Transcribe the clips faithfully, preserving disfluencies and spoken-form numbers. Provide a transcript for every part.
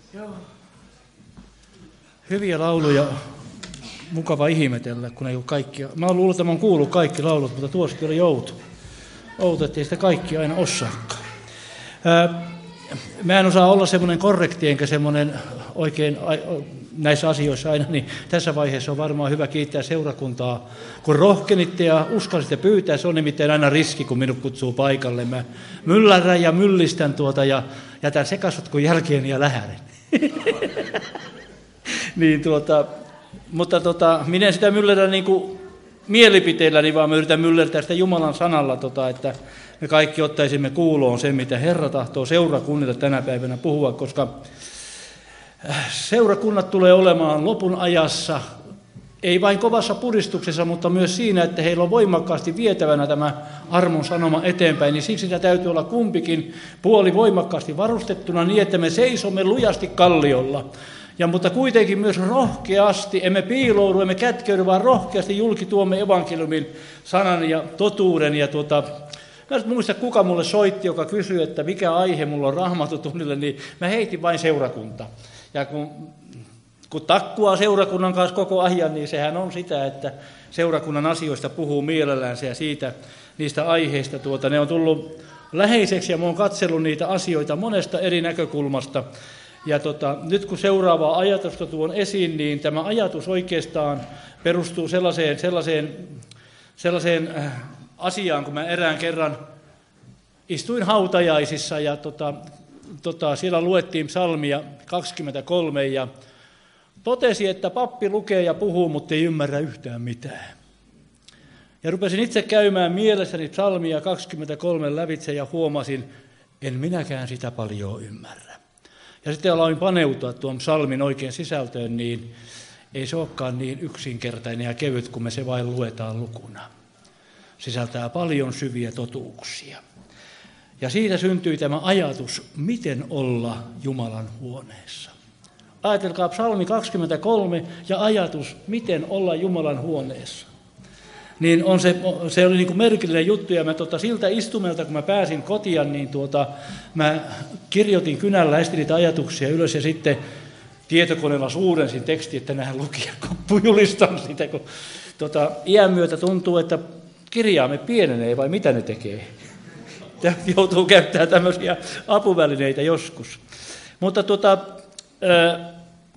Joo. Hyviä lauluja, mukava ihmetellä, kun ei ole kaikkia. Mä oon luullut, että mä oon kuullut kaikki laulut, mutta tuossa kyllä joutu. Outo, ettei sitä kaikki aina osaakaan. Mä en osaa olla semmoinen korrekti, enkä semmoinen oikein näissä asioissa aina, niin tässä vaiheessa on varmaan hyvä kiittää seurakuntaa, kun rohkenitte ja uskalsitte pyytää. Se on nimittäin aina riski, kun minut kutsuu paikalle. Mä myllärän ja myllistän tuota ja jätän sekasotkun jälkeen ja lähden. niin tuota, mutta tota, minä en sitä myllerä niin kuin mielipiteilläni, vaan mä yritän myllertää sitä Jumalan sanalla, tota, että me kaikki ottaisimme kuuloon sen, mitä Herra tahtoo seurakunnille tänä päivänä puhua, koska seurakunnat tulee olemaan lopun ajassa, ei vain kovassa puristuksessa, mutta myös siinä, että heillä on voimakkaasti vietävänä tämä armon sanoma eteenpäin, niin siksi sitä täytyy olla kumpikin puoli voimakkaasti varustettuna niin, että me seisomme lujasti kalliolla. Ja, mutta kuitenkin myös rohkeasti, emme piiloudu, emme kätkeydy, vaan rohkeasti julki tuomme evankeliumin sanan ja totuuden. Ja tuota, mä en muista, kuka mulle soitti, joka kysyi, että mikä aihe mulla on Raamattutunnille, niin mä heitin vain seurakunta. Ja kun, kun takkuaa seurakunnan kanssa koko ajan, niin sehän on sitä, että seurakunnan asioista puhuu mielellänsä ja siitä, niistä aiheista. Tuota, ne on tullut läheiseksi ja mä oon katsellut niitä asioita monesta eri näkökulmasta. Ja tota, nyt kun seuraavaa ajatusta tuon esiin, niin tämä ajatus oikeastaan perustuu sellaiseen, sellaiseen, sellaiseen äh, asiaan, kun mä erään kerran istuin hautajaisissa ja tota, tota, siellä luettiin psalmia kaksikymmentäkolme ja totesi, että pappi lukee ja puhuu, mutta ei ymmärrä yhtään mitään. Ja rupesin itse käymään mielessäni psalmia kaksikymmentäkolme lävitse ja huomasin, en minäkään sitä paljon ymmärrä. Ja sitten aloin paneutua tuon psalmin oikein sisältöön, niin ei se olekaan niin yksinkertainen ja kevyt, kun me se vain luetaan lukuna. Sisältää paljon syviä totuuksia. Ja siitä syntyi tämä ajatus, miten olla Jumalan huoneessa. Ajatelkaa psalmi kaksikymmentäkolme ja ajatus, miten olla Jumalan huoneessa. Niin on se, se oli niin kuin merkillinen juttu, ja mä tota, siltä istumelta, kun mä pääsin kotia, niin tuota, mä kirjoitin kynällä lästi niitä ajatuksia ylös, ja sitten tietokoneella suurensin teksti, että nähdään lukia, kun julistan sitä, kun tota, iän myötä tuntuu, että kirjaamme pienenee, vai mitä ne tekee? Joutuu käyttämään tämmöisiä apuvälineitä joskus. Mutta tuota, ää,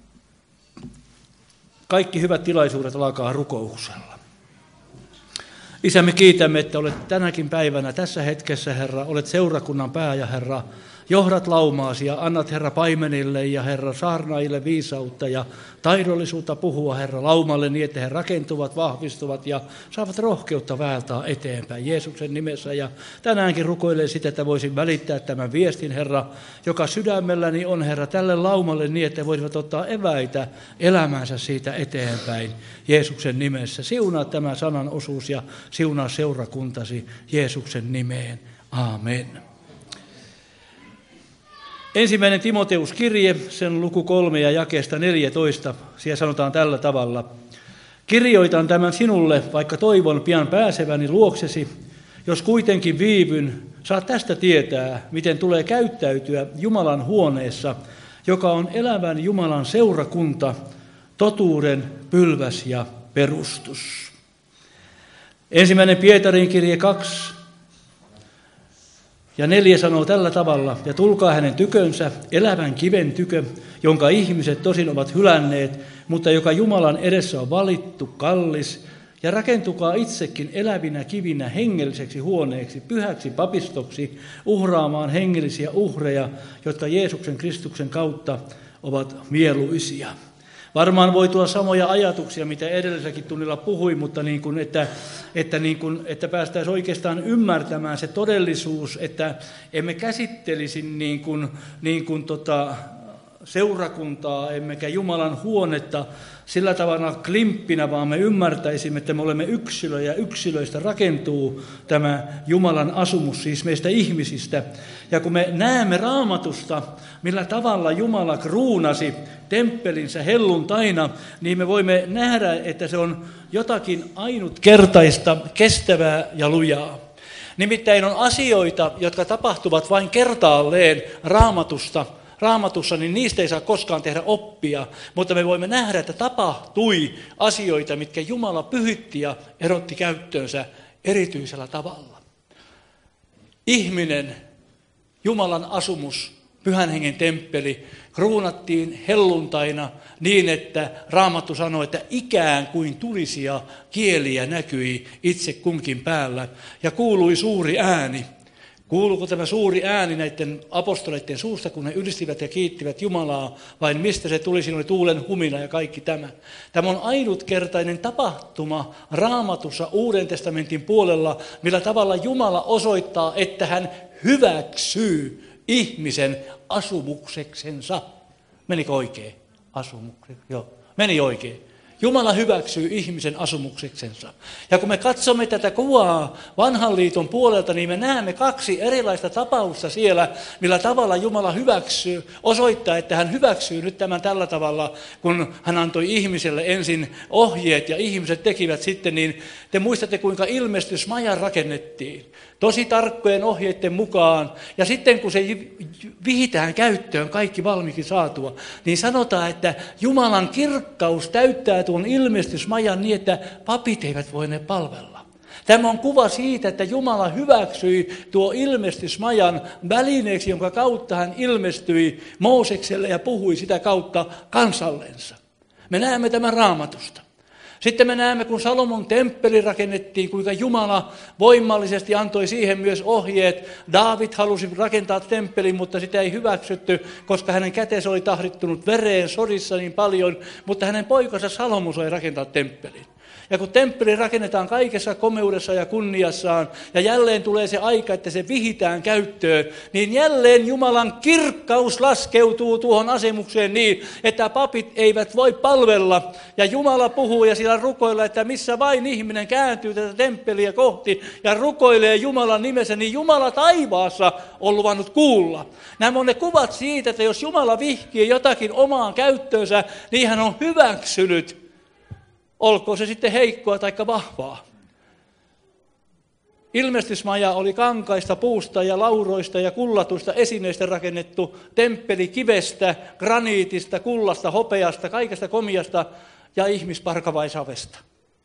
kaikki hyvät tilaisuudet alkaa rukouksella. Isä, me kiitämme, että olet tänäkin päivänä, tässä hetkessä, Herra, olet seurakunnan pää ja Herra, johdat laumaasi ja annat, Herra, paimenille ja Herra, saarnaajille viisautta ja taidollisuutta puhua, Herra, laumalle niin, että he rakentuvat, vahvistuvat ja saavat rohkeutta väältää eteenpäin Jeesuksen nimessä. Ja tänäänkin rukoilen sitä, että voisin välittää tämän viestin, Herra, joka sydämelläni on, Herra, tälle laumalle niin, että voisivat ottaa eväitä elämänsä siitä eteenpäin Jeesuksen nimessä. Siunaa tämä sanan osuus ja siunaa seurakuntasi Jeesuksen nimeen. Aamen. Ensimmäinen Timoteus-kirje, sen luku kolme ja jakeesta neljätoista, siellä sanotaan tällä tavalla. Kirjoitan tämän sinulle, vaikka toivon pian pääseväni luoksesi. Jos kuitenkin viivyn, saat tästä tietää, miten tulee käyttäytyä Jumalan huoneessa, joka on elävän Jumalan seurakunta, totuuden pylväs ja perustus. Ensimmäinen Pietarin kirje kaksi. Ja neljä sanoo tällä tavalla, ja tulkaa hänen tykönsä, elävän kiven tykö, jonka ihmiset tosin ovat hylänneet, mutta joka Jumalan edessä on valittu, kallis, ja rakentukaa itsekin elävinä kivinä hengelliseksi huoneeksi, pyhäksi papistoksi, uhraamaan hengellisiä uhreja, jotka Jeesuksen Kristuksen kautta ovat mieluisia. Varmaan voi tulla samoja ajatuksia, mitä edelliselläkin tunnilla puhuin, mutta niin kuin, että, että, niin kuin, että päästäisiin oikeastaan ymmärtämään se todellisuus, että emme käsittelisi niin kuin, niin kuin tota seurakuntaa, emmekä Jumalan huonetta sillä tavalla klimppinä, vaan me ymmärtäisimme, että me olemme yksilöjä ja yksilöistä rakentuu tämä Jumalan asumus, siis meistä ihmisistä. Ja kun me näemme Raamatusta, millä tavalla Jumala kruunasi temppelinsä helluntaina, niin me voimme nähdä, että se on jotakin ainutkertaista, kestävää ja lujaa. Nimittäin on asioita, jotka tapahtuvat vain kertaalleen Raamatusta, Raamatussa, niin niistä ei saa koskaan tehdä oppia, mutta me voimme nähdä, että tapahtui asioita, mitkä Jumala pyhitti ja erotti käyttöönsä erityisellä tavalla. Ihminen, Jumalan asumus, Pyhän Hengen temppeli, kruunattiin helluntaina niin, että Raamattu sanoi, että ikään kuin tulisia kieliä näkyi itse kunkin päällä ja kuului suuri ääni. Kuuluuko tämä suuri ääni näiden apostoleiden suusta, kun he ylistivät ja kiittivät Jumalaa, vai mistä se tuli? Siinä oli tuulen humina ja kaikki tämä. Tämä on ainutkertainen tapahtuma Raamatussa Uuden testamentin puolella, millä tavalla Jumala osoittaa, että hän hyväksyy ihmisen asumukseksensa. Menikö oikein? Asumukset, joo. Meni oikein. Jumala hyväksyy ihmisen asumukseksensa. Ja kun me katsomme tätä kuvaa vanhan liiton puolelta, niin me näemme kaksi erilaista tapausta siellä, millä tavalla Jumala hyväksyy, osoittaa, että hän hyväksyy nyt tämän tällä tavalla, kun hän antoi ihmiselle ensin ohjeet ja ihmiset tekivät sitten, niin te muistatte, kuinka ilmestysmaja rakennettiin. Tosi tarkkojen ohjeiden mukaan. Ja sitten kun se vihitään käyttöön kaikki valmiiksi saatua, niin sanotaan, että Jumalan kirkkaus täyttää tuon ilmestysmajan niin, että papit eivät voineet palvella. Tämä on kuva siitä, että Jumala hyväksyi tuo ilmestysmajan välineeksi, jonka kautta hän ilmestyi Moosekselle ja puhui sitä kautta kansallensa. Me näemme tämän Raamatusta. Sitten me näemme, kun Salomon temppeli rakennettiin, kuinka Jumala voimallisesti antoi siihen myös ohjeet. Daavid halusi rakentaa temppelin, mutta sitä ei hyväksytty, koska hänen kätensä oli tahdittunut vereen sodissa niin paljon, mutta hänen poikansa Salomo sai rakentaa temppelin. Ja kun temppeli rakennetaan kaikessa komeudessa ja kunniassaan, ja jälleen tulee se aika, että se vihitään käyttöön, niin jälleen Jumalan kirkkaus laskeutuu tuohon asemukseen niin, että papit eivät voi palvella. Ja Jumala puhuu ja siellä rukoilla, että missä vain ihminen kääntyy tätä temppeliä kohti ja rukoilee Jumalan nimessä, niin Jumala taivaassa on luvannut kuulla. Nämä on ne kuvat siitä, että jos Jumala vihkii jotakin omaan käyttöönsä, niin hän on hyväksynyt. Olkoon se sitten heikkoa tai vahvaa. Ilmestysmaja oli kankaista, puusta ja lauroista ja kullatuista esineistä rakennettu temppeli kivestä, graniitista, kullasta, hopeasta, kaikesta komiasta ja ihmisparkavaisavesta.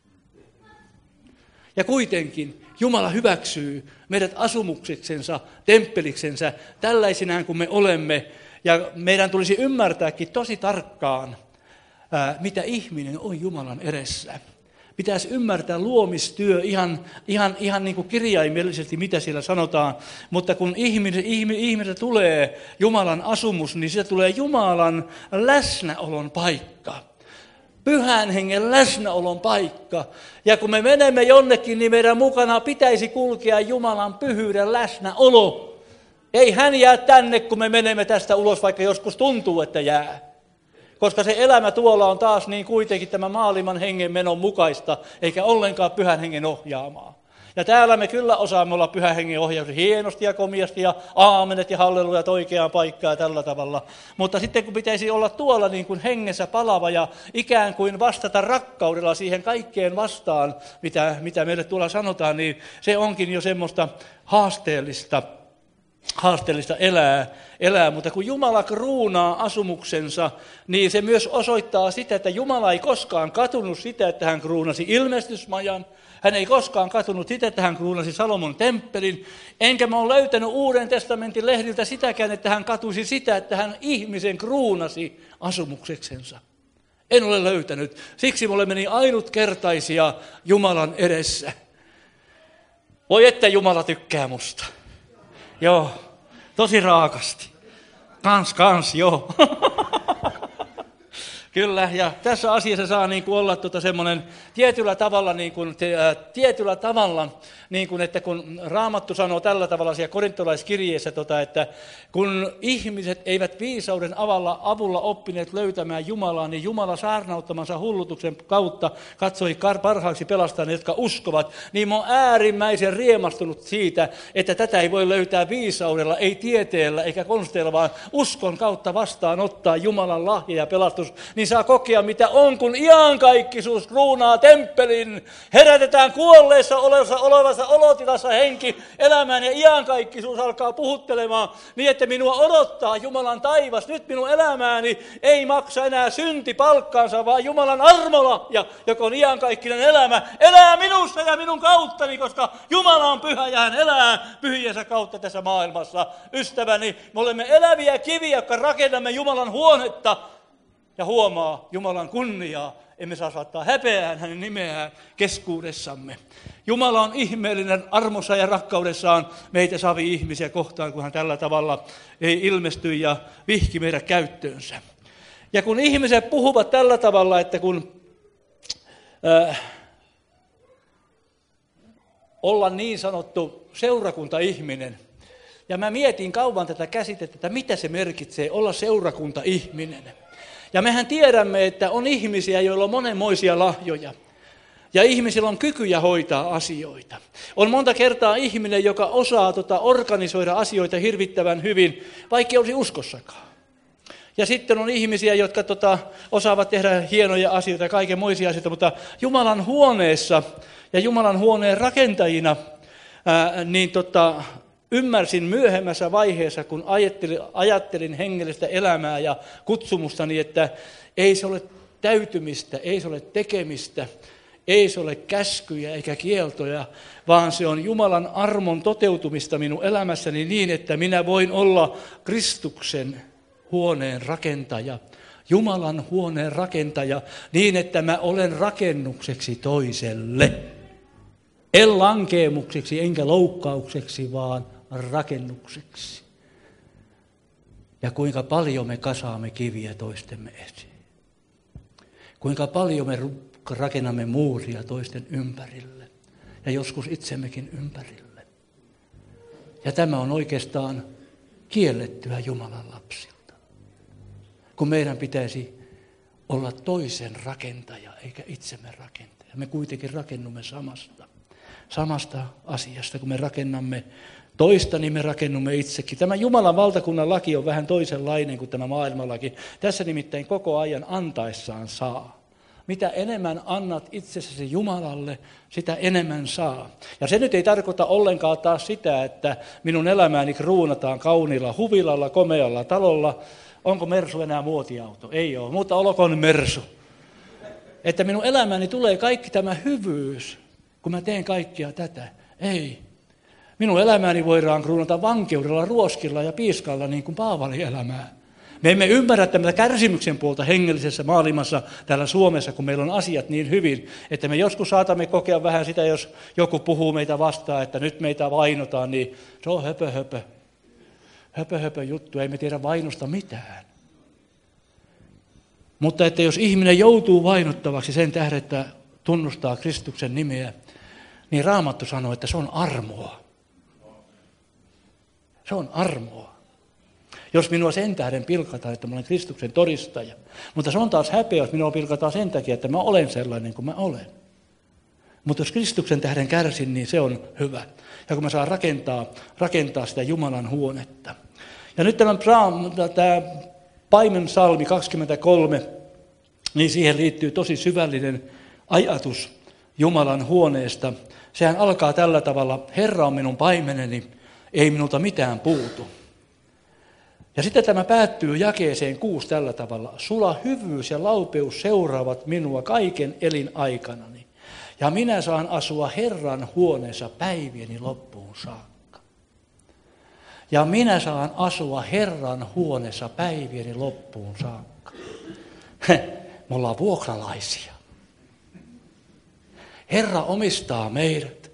Ja kuitenkin Jumala hyväksyy meidät asumukseksensa, temppeliksensa, tällaisinaan kuin me olemme. Ja meidän tulisi ymmärtääkin tosi tarkkaan, mitä ihminen on Jumalan edessä. Pitäisi ymmärtää luomistyö ihan, ihan, ihan niin kuin kirjaimellisesti, mitä siellä sanotaan. Mutta kun ihminen, ihminen tulee Jumalan asumus, niin siitä tulee Jumalan läsnäolon paikka. Pyhän Hengen läsnäolon paikka. Ja kun me menemme jonnekin, niin meidän mukana pitäisi kulkea Jumalan pyhyyden läsnäolo. Ei hän jää tänne, kun me menemme tästä ulos, vaikka joskus tuntuu, että jää. Koska se elämä tuolla on taas niin kuitenkin tämä maailman hengen menon mukaista, eikä ollenkaan Pyhän Hengen ohjaamaa. Ja täällä me kyllä osaamme olla Pyhän Hengen ohjaus hienosti ja komiasti ja aamenet ja hallelujat oikeaan paikkaan ja tällä tavalla. Mutta sitten kun pitäisi olla tuolla niin kuin hengessä palava ja ikään kuin vastata rakkaudella siihen kaikkeen vastaan, mitä, mitä meille tuolla sanotaan, niin se onkin jo semmoista haasteellista. haasteellista elää, elää, mutta kun Jumala kruunaa asumuksensa, niin se myös osoittaa sitä, että Jumala ei koskaan katunut sitä, että hän kruunasi ilmestysmajan, hän ei koskaan katunut sitä, että hän kruunasi Salomon temppelin, enkä mä ole löytänyt Uuden testamentin lehdiltä sitäkään, että hän katuisi sitä, että hän ihmisen kruunasi asumukseksensa. En ole löytänyt, siksi me olemme niin ainutkertaisia Jumalan edessä. Voi että Jumala tykkää musta. Joo, tosi raakasti. Kans, kans, joo. Kyllä, ja tässä asiassa saa niin kuin olla tuota semmoinen tietyllä tavalla, niin kuin, ää, tietyllä tavalla niin kuin, että kun Raamattu sanoo tällä tavalla siellä korintolaiskirjeessä, tota, että kun ihmiset eivät viisauden avalla, avulla oppineet löytämään Jumalaa, niin Jumala saarnauttamansa hullutuksen kautta katsoi parhaaksi pelastaa ne, jotka uskovat, niin mä oon äärimmäisen riemastunut siitä, että tätä ei voi löytää viisaudella, ei tieteellä eikä konsteilla, vaan uskon kautta vastaanottaa Jumalan lahja ja pelastus, niin niin saa kokea mitä on, kun iankaikkisuus kruunaa temppelin. Herätetään kuolleessa olevassa, olevassa olotilassa henki elämään ja iankaikkisuus alkaa puhuttelemaan niin, että minua odottaa Jumalan taivas. Nyt minun elämääni ei maksa enää synti palkkaansa, vaan Jumalan armolahja, joka on iankaikkinen elämä, elää minussa ja minun kauttani, koska Jumala on pyhä ja hän elää pyhiensä kautta tässä maailmassa. Ystäväni, me olemme eläviä kiviä, jotka rakennamme Jumalan huonetta ja huomaa Jumalan kunniaa. Emme saa saattaa häpeään hänen nimeään keskuudessamme. Jumala on ihmeellinen armossa ja rakkaudessaan meitä savi ihmisiä kohtaan, kun hän tällä tavalla ei ilmesty ja vihki meidän käyttöönsä. Ja kun ihmiset puhuvat tällä tavalla, että kun äh, olla niin sanottu seurakuntaihminen, ja mä mietin kauan tätä käsitettä, että mitä se merkitsee olla seurakuntaihminen. Ja mehän tiedämme, että on ihmisiä, joilla on monenmoisia lahjoja. Ja ihmisillä on kykyjä hoitaa asioita. On monta kertaa ihminen, joka osaa tota, organisoida asioita hirvittävän hyvin, vaikka ei olisi uskossakaan. Ja sitten on ihmisiä, jotka tota, osaavat tehdä hienoja asioita ja kaikenmoisia asioita, mutta Jumalan huoneessa ja Jumalan huoneen rakentajina ää, niin tota, ymmärsin myöhemmässä vaiheessa, kun ajattelin, ajattelin hengellistä elämää ja kutsumustani, että ei se ole täytymistä, ei se ole tekemistä, ei se ole käskyjä eikä kieltoja, vaan se on Jumalan armon toteutumista minun elämässäni niin, että minä voin olla Kristuksen huoneen rakentaja, Jumalan huoneen rakentaja, niin että mä olen rakennukseksi toiselle. En lankeemukseksi enkä loukkaukseksi, vaan rakennukseksi. Ja kuinka paljon me kasaamme kiviä toistemme esiin. Kuinka paljon me rakennamme muuria toisten ympärille ja joskus itsemmekin ympärille. Ja tämä on oikeastaan kiellettyä Jumalan lapsilta. Kun meidän pitäisi olla toisen rakentaja eikä itsemme rakentaja. Me kuitenkin rakennumme samasta. Samasta asiasta, kun me rakennamme toista, niin me rakennumme itsekin. Tämä Jumalan valtakunnan laki on vähän toisenlainen kuin tämä maailmanlaki. Tässä nimittäin koko ajan antaessaan saa. Mitä enemmän annat itsessäsi Jumalalle, sitä enemmän saa. Ja se nyt ei tarkoita ollenkaan taas sitä, että minun elämääni kruunataan kauniilla huvilalla, komealla talolla. Onko Mersu enää muotiauto? Ei ole, mutta olkoon Mersu. Että minun elämääni tulee kaikki tämä hyvyys, kun mä teen kaikkia tätä. Ei. Minun elämääni voidaan kruunata vankeudella, ruoskilla ja piiskalla niin kuin Paavalin elämää. Me emme ymmärrä tämmöistä kärsimyksen puolta hengellisessä maailmassa täällä Suomessa, kun meillä on asiat niin hyvin, että me joskus saatamme kokea vähän sitä, jos joku puhuu meitä vastaan, että nyt meitä vainotaan, niin se on höpö höpö. Höpö höpö juttu, ei me tiedä vainosta mitään. Mutta että jos ihminen joutuu vainottavaksi sen tähden, että tunnustaa Kristuksen nimeä, niin Raamattu sanoo, että se on armoa. Se on armoa. Jos minua sen tähden pilkataan, että mä olen Kristuksen todistaja. Mutta se on taas häpeä, jos minua pilkataan sen takia, että mä olen sellainen kuin mä olen. Mutta jos Kristuksen tähden kärsin, niin se on hyvä. Ja kun mä saan rakentaa, rakentaa sitä Jumalan huonetta. Ja nyt tämä, tämä Paimen psalmi kaksikymmentäkolme, niin siihen liittyy tosi syvällinen ajatus Jumalan huoneesta. Sehän alkaa tällä tavalla, Herra on minun paimeneni, ei minulta mitään puutu. Ja sitten tämä päättyy jakeeseen kuusi tällä tavalla. Sula hyvyys ja laupeus seuraavat minua kaiken elinaikanani. Ja minä saan asua Herran huoneessa päivieni loppuun saakka. Ja minä saan asua Herran huoneessa päivieni loppuun saakka. Me ollaan vuokralaisia. Herra omistaa meidät.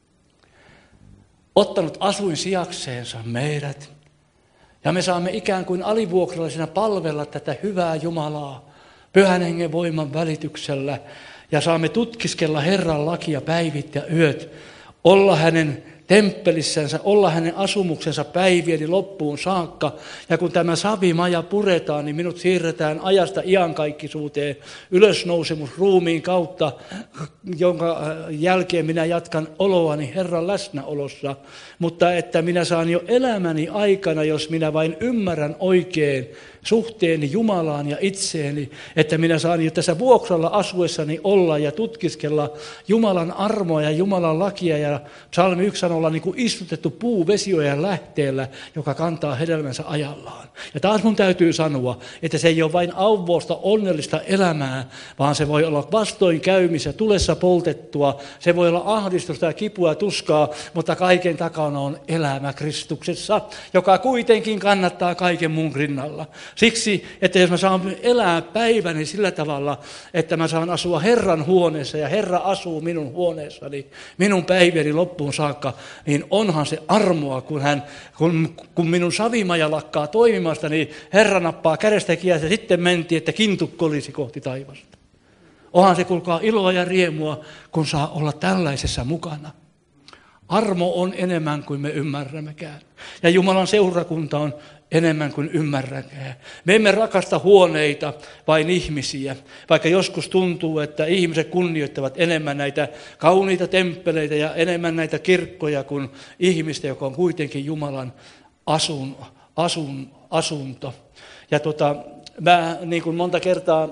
Ottanut asuin sijakseensa meidät. Ja me saamme ikään kuin alivuokralaisina palvella tätä hyvää Jumalaa Pyhän Hengen voiman välityksellä. Ja saamme tutkiskella Herran lakia päivit ja yöt, olla hänen temppelissänsä, olla hänen asumuksensa päivieni loppuun saakka. Ja kun tämä savimaja puretaan, niin minut siirretään ajasta iankaikkisuuteen ylösnousemus ruumiin kautta, jonka jälkeen minä jatkan oloani Herran läsnäolossa. Mutta että minä saan jo elämäni aikana, jos minä vain ymmärrän oikein suhteeni Jumalaan ja itseeni, että minä saan jo tässä vuokralla asuessani olla ja tutkiskella Jumalan armoa ja Jumalan lakia. Ja psalmi yksi sanoo olla niin kuin istutettu puu vesiojen lähteellä, joka kantaa hedelmänsä ajallaan. Ja taas mun täytyy sanoa, että se ei ole vain auvoista onnellista elämää, vaan se voi olla vastoinkäymistä, tulessa poltettua, se voi olla ahdistusta ja kipua ja tuskaa, mutta kaiken takana on elämä Kristuksessa, joka kuitenkin kannattaa kaiken muun rinnalla. Siksi, että jos mä saan elää päiväni sillä tavalla, että mä saan asua Herran huoneessa ja Herra asuu minun huoneessani, minun päiväni loppuun saakka, niin onhan se armoa, kun, hän, kun, kun minun savimaja lakkaa toimimasta, niin Herra nappaa kädestä kiinni ja sitten mentiin, että kintukko olisi kohti taivasta. Onhan se, kuulkaa, iloa ja riemua, kun saa olla tällaisessa mukana. Armo on enemmän kuin me ymmärrämmekään. Ja Jumalan seurakunta on enemmän kuin ymmärrämme. Me emme rakasta huoneita, vain ihmisiä. Vaikka joskus tuntuu, että ihmiset kunnioittavat enemmän näitä kauniita temppeleitä ja enemmän näitä kirkkoja kuin ihmistä, joka on kuitenkin Jumalan asun, asun, asunto. Ja tota, mä niin kuin monta kertaa,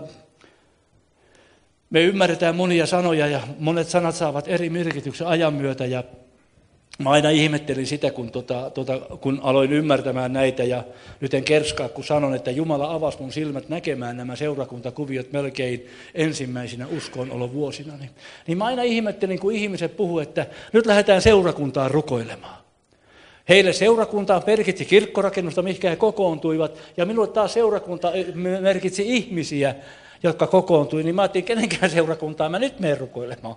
me ymmärretään monia sanoja ja monet sanat saavat eri merkityksen ajan myötä ja mä aina ihmettelin sitä, kun, tota, tota, kun aloin ymmärtämään näitä ja nyt en kerskaa, kun sanon, että Jumala avasi mun silmät näkemään nämä seurakuntakuviot melkein ensimmäisinä uskonolovuosina. Niin, niin mä aina ihmettelin, kun ihmiset puhuu, että nyt lähdetään seurakuntaan rukoilemaan. Heille seurakuntaan merkitsi kirkkorakennusta, mihinkä he kokoontuivat, ja minulle taas seurakunta merkitsi ihmisiä, jotka kokoontui, niin mä ajattelin, kenenkään seurakuntaan mä nyt menen rukoilemaan.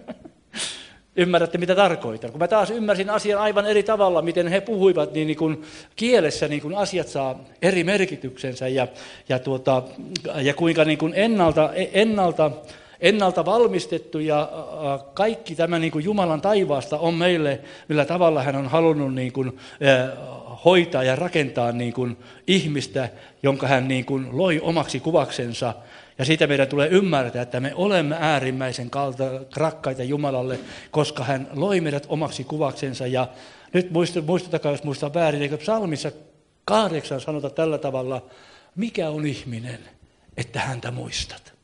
Ymmärrätte, mitä tarkoitan. Kun mä taas ymmärsin asian aivan eri tavalla, miten he puhuivat, niin, niin kuin kielessä niin kuin asiat saa eri merkityksensä ja, ja, tuota, ja kuinka niin kuin ennalta, ennalta, ennalta valmistettu ja kaikki tämä niin kuin Jumalan taivaasta on meille, millä tavalla hän on halunnut niin kuin, hoitaa ja rakentaa niin kuin ihmistä, jonka hän niin kuin loi omaksi kuvaksensa. Ja siitä meidän tulee ymmärtää, että me olemme äärimmäisen kalta, rakkaita Jumalalle, koska hän loi meidät omaksi kuvaksensa. Ja nyt muistutakaa, jos muistan väärin, eikö psalmissa kahdeksan sanota tällä tavalla, mikä on ihminen, että häntä muistat?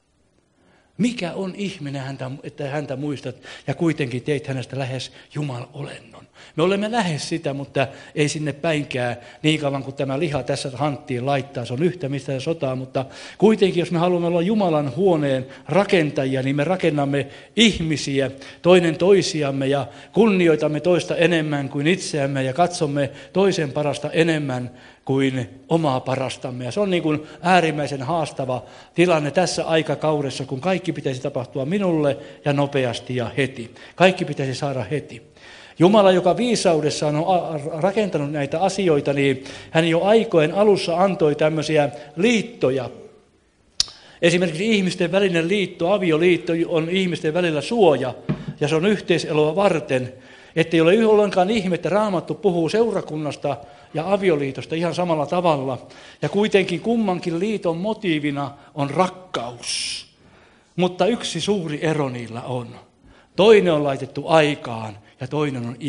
Mikä on ihminen, että häntä muistat ja kuitenkin teit hänestä lähes Jumalolennon? Me olemme lähes sitä, mutta ei sinne päinkään niin kauan kuin tämä liha tässä hanttiin laittaa. Se on yhtä mistä ja sotaa, mutta kuitenkin jos me haluamme olla Jumalan huoneen rakentajia, niin me rakennamme ihmisiä toinen toisiamme ja kunnioitamme toista enemmän kuin itseämme ja katsomme toisen parasta enemmän kuin omaa parastamme. Ja se on niin kuin äärimmäisen haastava tilanne tässä aikakaudessa, kun kaikki pitäisi tapahtua minulle ja nopeasti ja heti. Kaikki pitäisi saada heti. Jumala, joka viisaudessaan on rakentanut näitä asioita, niin hän jo aikojen alussa antoi tämmöisiä liittoja. Esimerkiksi ihmisten välinen liitto, avioliitto on ihmisten välillä suoja ja se on yhteiseloa varten. Ettei ole ollenkaan ihme, että Raamattu puhuu seurakunnasta ja avioliitosta ihan samalla tavalla. Ja kuitenkin kummankin liiton motiivina on rakkaus. Mutta yksi suuri ero niillä on. Toinen on laitettu aikaan ja toinen on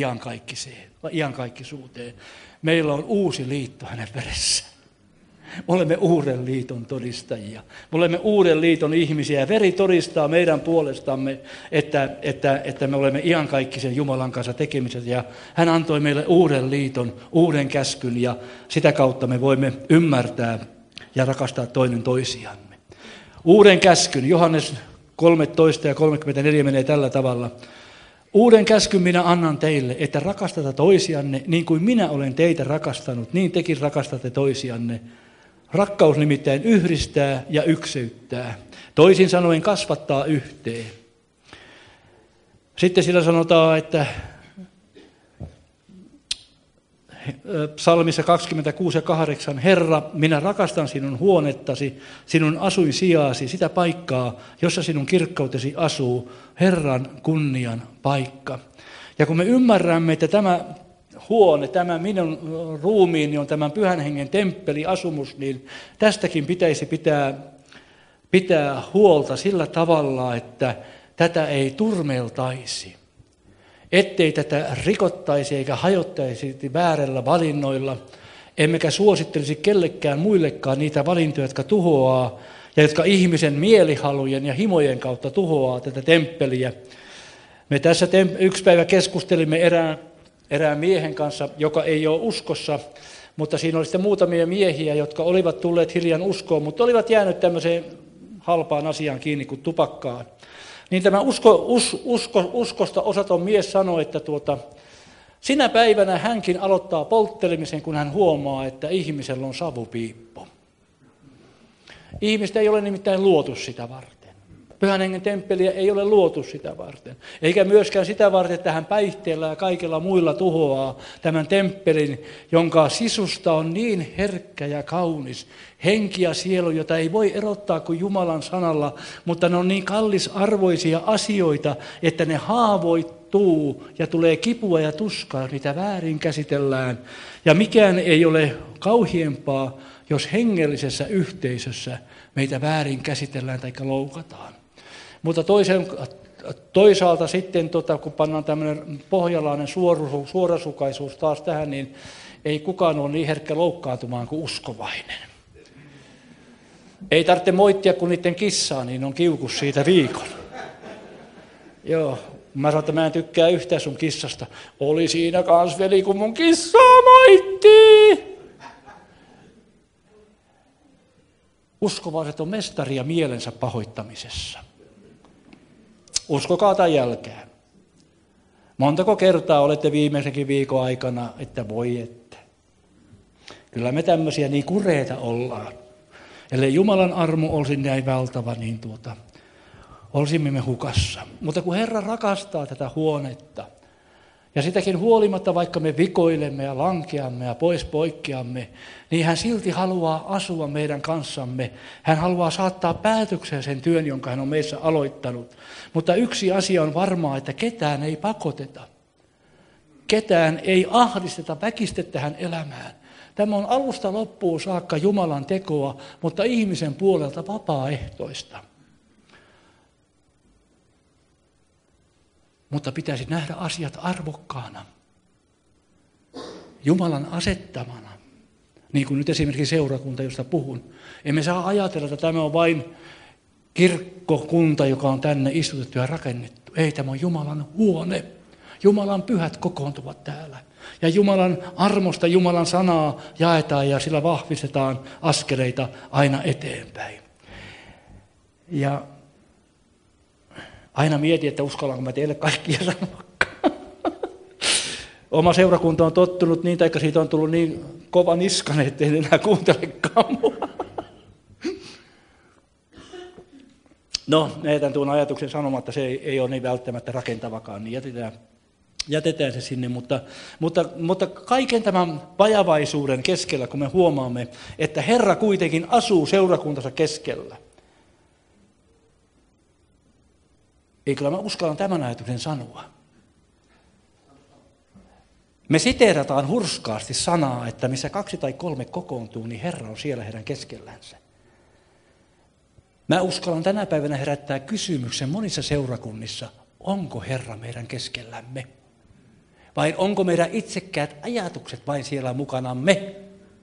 iankaikkisuuteen. Meillä on uusi liitto hänen veressä. Me olemme uuden liiton todistajia. Me olemme uuden liiton ihmisiä ja veri todistaa meidän puolestamme, että, että, että me olemme iankaikkisen Jumalan kanssa tekemiset. Ja hän antoi meille uuden liiton, uuden käskyn ja sitä kautta me voimme ymmärtää ja rakastaa toinen toisiamme. Uuden käskyn, Johannes kolmetoista ja kolmekymmentäneljä menee tällä tavalla. Uuden käskyn minä annan teille, että rakastata toisianne niin kuin minä olen teitä rakastanut, niin tekin rakastatte toisianne. Rakkaus nimittäin yhdistää ja ykseyttää. Toisin sanoen kasvattaa yhteen. Sitten sillä sanotaan, että psalmissa kaksikymmentäkuusi ja kahdeksan, Herra, minä rakastan sinun huonettasi, sinun asuinsijaasi, sitä paikkaa, jossa sinun kirkkautesi asuu, Herran kunnian paikka. Ja kun me ymmärrämme, että tämä huone, tämä minun ruumiini on tämän Pyhän Hengen temppeli, asumus, niin tästäkin pitäisi pitää, pitää huolta sillä tavalla, että tätä ei turmeltaisi. Ettei tätä rikottaisi eikä hajottaisi väärällä valinnoilla, emmekä suosittelisi kellekään muillekaan niitä valintoja, jotka tuhoaa ja jotka ihmisen mielihalujen ja himojen kautta tuhoaa tätä temppeliä. Me tässä yksi päivä keskustelimme erään, erään miehen kanssa, joka ei ole uskossa, mutta siinä oli sitten muutamia miehiä, jotka olivat tulleet hiljan uskoon, mutta olivat jäänyt tämmöiseen halpaan asiaan kiinni kuin tupakkaan. Niin tämä usko, us, usko, uskosta osaton mies sanoi, että tuota, sinä päivänä hänkin aloittaa polttelemisen, kun hän huomaa, että ihmisellä on savupiippu. Ihmistä ei ole nimittäin luotu sitä varten. Pyhän Hengen temppeliä ei ole luotu sitä varten. Eikä myöskään sitä varten, että hän päihteellä ja kaikilla muilla tuhoaa tämän temppelin, jonka sisusta on niin herkkä ja kaunis. Henki ja sielu, jota ei voi erottaa kuin Jumalan sanalla, mutta ne on niin kallisarvoisia asioita, että ne haavoittuu ja tulee kipua ja tuskaa, niitä väärin käsitellään. Ja mikään ei ole kauhiempaa, jos hengellisessä yhteisössä meitä väärin käsitellään tai loukataan. Mutta toisen, toisaalta sitten, tota, kun pannaan tämmöinen pohjalainen suoru, suorasukaisuus taas tähän, niin ei kukaan ole niin herkkä loukkaantumaan kuin uskovainen. Ei tarvitse moittia, kun niiden kissaa, niin on kiukus siitä viikon. Joo, mä sanon, että mä en tykkää yhtään sun kissasta. Oli siinä kans veli, kun mun kissaa moittii. Uskovaiset on mestaria mielensä pahoittamisessa. Uskokaa tai jälkeen. Montako kertaa olette viimeisenkin viikon aikana, että voi ette. Kyllä me tämmöisiä niin kureita ollaan. Ellei Jumalan armo olisi näin valtava, niin tuota, olisimme me hukassa. Mutta kun Herra rakastaa tätä huonetta, ja sitäkin huolimatta, vaikka me vikoilemme ja lankeamme ja pois poikkeamme, niin hän silti haluaa asua meidän kanssamme. Hän haluaa saattaa päätökseen sen työn, jonka hän on meissä aloittanut. Mutta yksi asia on varmaa, että ketään ei pakoteta. Ketään ei ahdisteta, väkistetä tähän elämään. Tämä on alusta loppuun saakka Jumalan tekoa, mutta ihmisen puolelta vapaaehtoista. Mutta pitäisi nähdä asiat arvokkaana, Jumalan asettamana. Niin kuin nyt esimerkiksi seurakunta, josta puhun. Emme saa ajatella, että tämä on vain kirkkokunta, joka on tänne istutettu ja rakennettu. Ei, tämä on Jumalan huone. Jumalan pyhät kokoontuvat täällä. Ja Jumalan armosta, Jumalan sanaa jaetaan ja sillä vahvistetaan askeleita aina eteenpäin. Ja aina mietin, että uskallanko mä teille kaikkia sanoakaan. Oma seurakunta on tottunut niin, tai siitä on tullut niin kova niskanen, ettei enää kuuntelekaan mua. No, jätän tuon ajatuksen sanomatta, se ei, ei ole niin välttämättä rakentavakaan, niin jätetään, jätetään se sinne. Mutta, mutta, mutta kaiken tämän vajavaisuuden keskellä, kun me huomaamme, että Herra kuitenkin asuu seurakuntansa keskellä. Ei, kyllä mä uskallan tämän ajatuksen sanoa. Me siteerataan hurskaasti sanaa, että missä kaksi tai kolme kokoontuu, niin Herra on siellä heidän keskellänsä. Mä uskallan tänä päivänä herättää kysymyksen monissa seurakunnissa, onko Herra meidän keskellämme? Vai onko meidän itsekkäät ajatukset vain siellä mukanamme?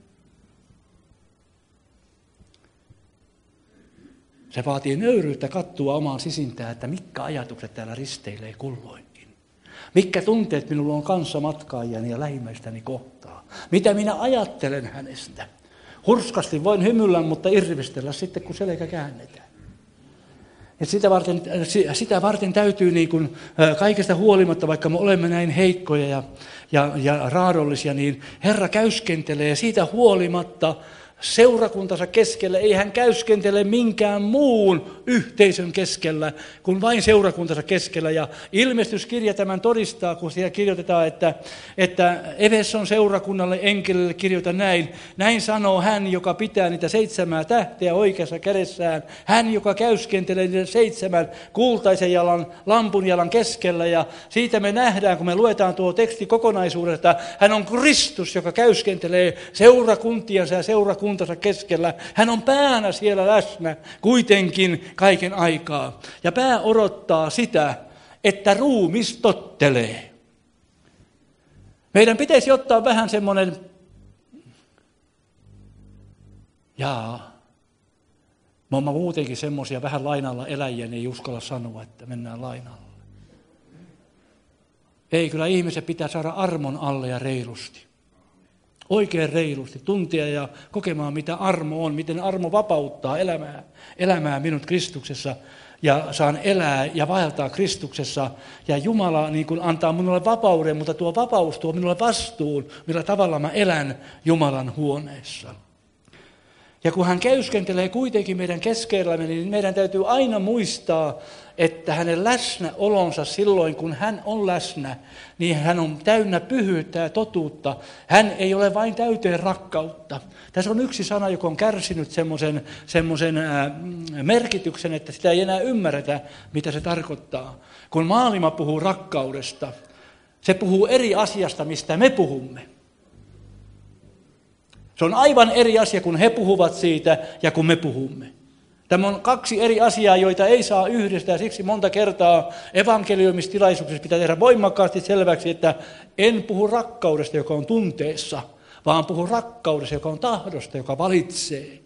Se vaatii nöyryyttä katsoa omaan sisintään, että mitkä ajatukset täällä risteilee kulloinkin. Mitkä tunteet minulla on kanssa matkaajani ja lähimmäistäni kohtaa. Mitä minä ajattelen hänestä. Hurskasti voin hymyillä, mutta irvistellä sitten, kun selkä käännetään. Ja sitä varten, sitä varten täytyy niin kuin kaikesta huolimatta, vaikka me olemme näin heikkoja ja, ja, ja raadollisia, niin Herra käyskentelee siitä huolimatta seurakuntansa keskellä. Ei hän käyskentele minkään muun yhteisön keskellä kuin vain seurakuntansa keskellä. Ja ilmestyskirja tämän todistaa, kun siellä kirjoitetaan, että, että Efeson seurakunnalle enkelille kirjoita näin. Näin sanoo hän, joka pitää niitä seitsemää tähteä oikeassa kädessään. Hän, joka käyskentelee niiden seitsemän kultaisen jalan, lampun jalan keskellä. Ja siitä me nähdään, kun me luetaan tuo teksti kokonaisuudesta, hän on Kristus, joka käyskentelee seurakuntiansa ja seurakuntansa keskellä. Hän on päänä siellä läsnä kuitenkin kaiken aikaa. Ja pää odottaa sitä, että ruumis tottelee. Meidän pitäisi ottaa vähän semmoinen Jaa. Me olemme muutenkin semmoisia vähän lainalla eläjiä, niin ei uskalla sanoa, että mennään lainalla. Ei, kyllä ihmisen pitää saada armon alle ja reilusti. Oikein reilusti, tuntia ja kokemaan, mitä armo on, miten armo vapauttaa elämää, elämää minut Kristuksessa. Ja saan elää ja vaeltaa Kristuksessa. Ja Jumala niin kuin antaa minulle vapauden, mutta tuo vapaus tuo minulle vastuun, millä tavalla mä elän Jumalan huoneessa. Ja kun hän käyskentelee kuitenkin meidän keskellämme, niin meidän täytyy aina muistaa, että hänen läsnäolonsa silloin, kun hän on läsnä, niin hän on täynnä pyhyyttä ja totuutta. Hän ei ole vain täyteen rakkautta. Tässä on yksi sana, joka on kärsinyt semmoisen, semmoisen merkityksen, että sitä ei enää ymmärretä, mitä se tarkoittaa. Kun maailma puhuu rakkaudesta, se puhuu eri asiasta, mistä me puhumme. Se on aivan eri asia, kun he puhuvat siitä ja kun me puhumme. Tämä on kaksi eri asiaa, joita ei saa yhdistää, ja siksi monta kertaa evankeliumistilaisuuksissa pitää tehdä voimakkaasti selväksi, että en puhu rakkaudesta, joka on tunteessa, vaan puhun rakkaudesta, joka on tahdosta, joka valitsee.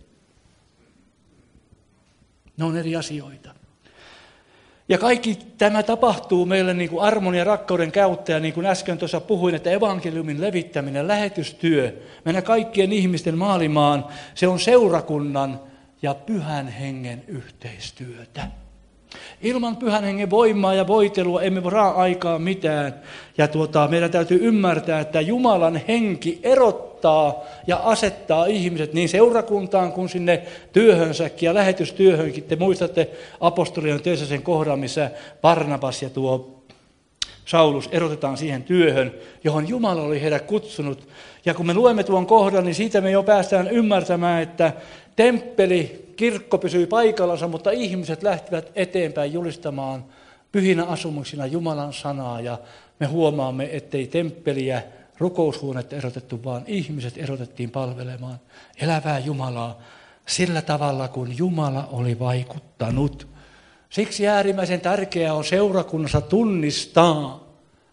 Ne on eri asioita. Ja kaikki tämä tapahtuu meille niin kuin armon ja rakkauden kautta, ja niin kuin äsken tuossa puhuin, että evankeliumin levittäminen, lähetystyö, mennä kaikkien ihmisten maailmaan, se on seurakunnan ja pyhän hengen yhteistyötä. Ilman pyhän hengen voimaa ja voitelua emme voi raa aikaa mitään. Ja tuota, meidän täytyy ymmärtää, että Jumalan henki erottaa ja asettaa ihmiset niin seurakuntaan kuin sinne työhönsäkin ja lähetystyöhönkin. Te muistatte apostolien töissä sen kohdan, missä Barnabas ja tuo Saulus erotetaan siihen työhön, johon Jumala oli heidät kutsunut. Ja kun me luemme tuon kohdan, niin siitä me jo päästään ymmärtämään, että temppeli, kirkko pysyi paikallansa, mutta ihmiset lähtivät eteenpäin julistamaan pyhinä asumuksina Jumalan sanaa. Ja me huomaamme, ettei temppeliä, rukoushuonetta erotettu, vaan ihmiset erotettiin palvelemaan elävää Jumalaa sillä tavalla, kun Jumala oli vaikuttanut. Siksi äärimmäisen tärkeää on seurakunnassa tunnistaa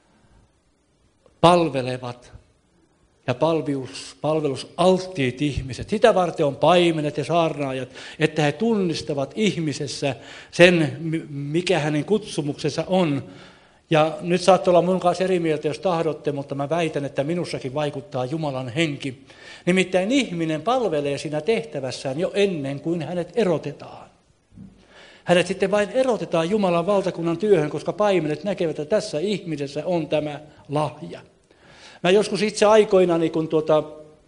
palvelevat ja palvelus, palvelusalttiit ihmiset. Sitä varten on paimenet ja saarnaajat, että he tunnistavat ihmisessä sen, mikä hänen kutsumuksensa on. Ja nyt saatte olla mun kanssa eri mieltä, jos tahdotte, mutta mä väitän, että minussakin vaikuttaa Jumalan henki. Nimittäin ihminen palvelee siinä tehtävässään jo ennen kuin hänet erotetaan. Hänet sitten vain erotetaan Jumalan valtakunnan työhön, koska paimenet näkevät, että tässä ihmisessä on tämä lahja. Mä joskus itse aikoinani, kun tuota,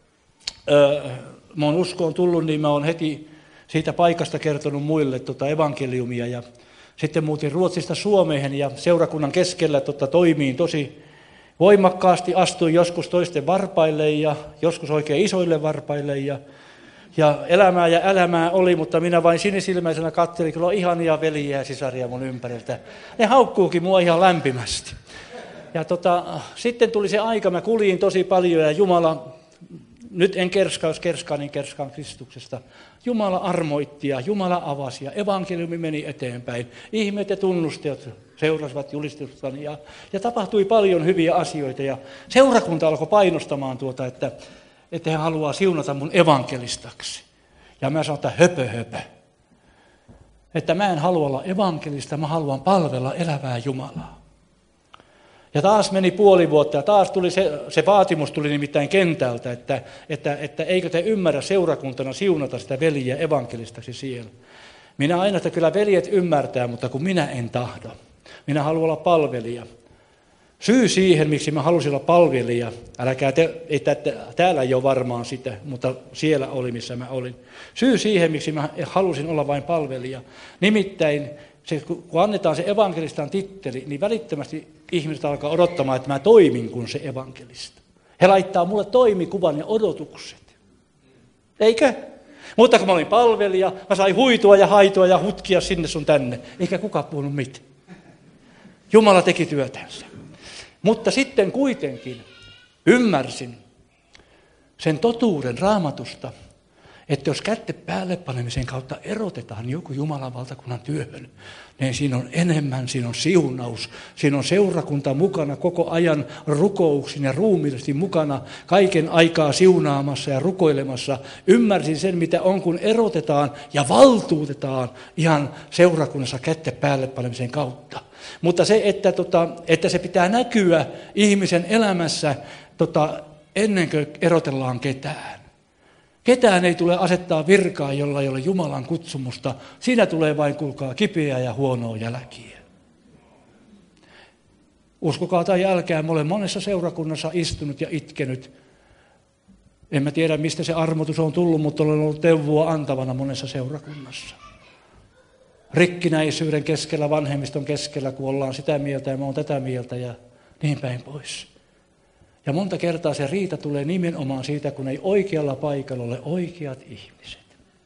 ö, mä oon uskoon tullut, niin mä oon heti siitä paikasta kertonut muille tuota evankeliumia. Ja sitten muutin Ruotsista Suomeen ja seurakunnan keskellä tuota, toimiin tosi voimakkaasti. Astuin joskus toisten varpaille ja joskus oikein isoille varpaille. Ja, ja elämää ja elämää oli, mutta minä vain sinisilmäisenä katselin, kyllä on ihania veljiä ja sisaria mun ympäriltä. Ne haukkuukin mua ihan lämpimästi. Ja tota, sitten tuli se aika, mä kuljin tosi paljon ja Jumala, nyt en kerskaa, jos kerskaa, niin kerskaan Kristuksesta. Jumala armoitti ja Jumala avasi ja evankeliumi meni eteenpäin. Ihmeet ja tunnustajat seurasivat julistustani ja, ja tapahtui paljon hyviä asioita. Ja seurakunta alkoi painostamaan tuota, että, että he haluaa siunata mun evankelistaksi. Ja mä sanoin, että höpö höpö. Että mä en halua olla evankelista, mä haluan palvella elävää Jumalaa. Ja taas meni puoli vuotta ja taas tuli se, se vaatimus tuli nimittäin kentältä, että, että, että eikö te ymmärrä seurakuntana siunata sitä veljiä evankelistaksi siellä. Minä aina, että kyllä veljet ymmärtää, mutta kun minä en tahdo. Minä haluan olla palvelija. Syy siihen, miksi mä halusin olla palvelija, älkää te, että täällä ei ole varmaan sitä, mutta siellä oli, missä mä olin. Syy siihen, miksi mä halusin olla vain palvelija, nimittäin se, kun annetaan se evankelistan titteli, niin välittömästi ihmiset alkaa odottamaan, että mä toimin kuin se evankelista. He laittaa mulle toimikuvan ja odotukset. Eikö? Mutta kun mä olin palvelija, mä sain huitua ja haitua ja hutkia sinne sun tänne. Eikä kukaan puhunut mitään. Jumala teki työtänsä. Mutta sitten kuitenkin ymmärsin sen totuuden Raamatusta, että jos kätte päälle panemisen kautta erotetaan joku Jumalan valtakunnan työhön, niin siinä on enemmän, siinä on siunaus, siinä on seurakunta mukana koko ajan rukouksin ja ruumiillisesti mukana kaiken aikaa siunaamassa ja rukoilemassa. Ymmärsin sen, mitä on, kun erotetaan ja valtuutetaan ihan seurakunnassa kätte päälle panemisen kautta. Mutta se, että, tota, että se pitää näkyä ihmisen elämässä tota, ennen kuin erotellaan ketään. Ketään ei tule asettaa virkaa, jolla ei ole Jumalan kutsumusta. Siinä tulee vain, kuulkaa, kipeää ja huonoa jälkiä. Uskokaa tai älkää, mä olen monessa seurakunnassa istunut ja itkenyt. En mä tiedä, mistä se armotus on tullut, mutta olen ollut neuvoa antavana monessa seurakunnassa. Rikkinäisyyden keskellä, vanhemmiston keskellä, kun ollaan sitä mieltä ja mä oon tätä mieltä ja niin päin pois. Ja monta kertaa se riita tulee nimenomaan siitä, kun ei oikealla paikalla ole oikeat ihmiset.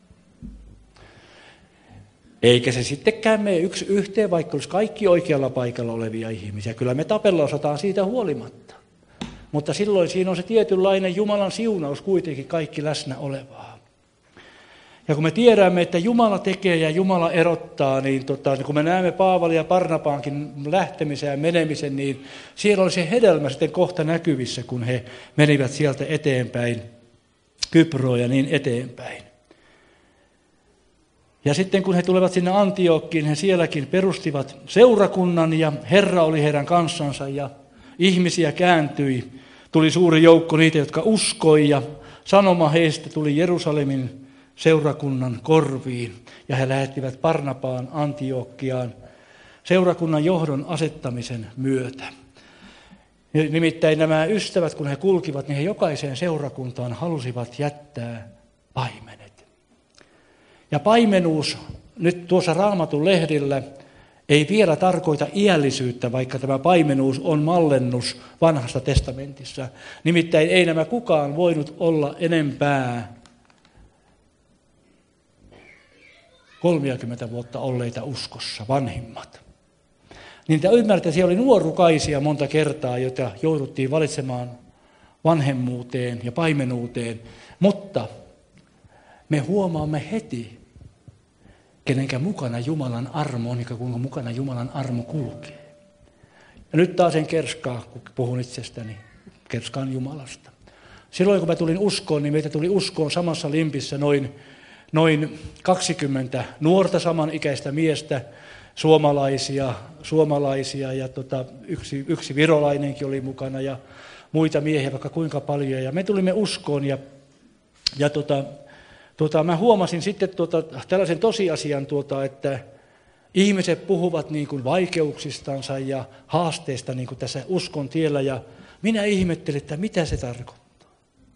Eikä se sittenkään mene yksi yhteen, vaikka olisi kaikki oikealla paikalla olevia ihmisiä. Kyllä me tapella osataan siitä huolimatta. Mutta silloin siinä on se tietynlainen Jumalan siunaus kuitenkin kaikki läsnä olevaa. Ja kun me tiedämme, että Jumala tekee ja Jumala erottaa, niin tota, kun me näemme Paavalin ja Barnabaankin lähtemisen ja menemisen, niin siellä oli se hedelmä sitten kohta näkyvissä, kun he menivät sieltä eteenpäin, Kyproon ja niin eteenpäin. Ja sitten kun he tulevat sinne Antiookkiin, he sielläkin perustivat seurakunnan ja Herra oli heidän kanssansa ja ihmisiä kääntyi. Tuli suuri joukko niitä, jotka uskoi ja sanoma heistä tuli Jerusalemin seurakunnan korviin ja he lähettivät Barnabaan Antiookkiaan seurakunnan johdon asettamisen myötä. Nimittäin nämä ystävät, kun he kulkivat, niin he jokaiseen seurakuntaan halusivat jättää paimenet. Ja paimenuus nyt tuossa Raamatun lehdillä ei vielä tarkoita iällisyyttä, vaikka tämä paimenuus on mallennus vanhassa testamentissa. Nimittäin ei nämä kukaan voinut olla enempää kolmekymmentä vuotta olleita uskossa, vanhimmat. Niin te ymmärrätte, siellä oli nuorukaisia monta kertaa, joita jouduttiin valitsemaan vanhemmuuteen ja paimenuuteen, mutta me huomaamme heti, kenenkä mukana Jumalan armo on, ja kuinka mukana Jumalan armo kulkee. Ja nyt taas en kerskaa, kun puhun itsestäni, kerskaan Jumalasta. Silloin kun mä tulin uskoon, niin meitä tuli uskoon samassa limpissä noin Noin kaksikymmentä nuorta samanikäistä miestä, suomalaisia, suomalaisia ja tota, yksi, yksi virolainenkin oli mukana ja muita miehiä vaikka kuinka paljon. Ja me tulimme uskoon ja, ja tota, tota, mä huomasin sitten tota, tällaisen tosiasian, tuota, että ihmiset puhuvat niin kuin vaikeuksistansa ja haasteista niin kuin tässä uskon tiellä ja minä ihmettelin, että mitä se tarkoittaa.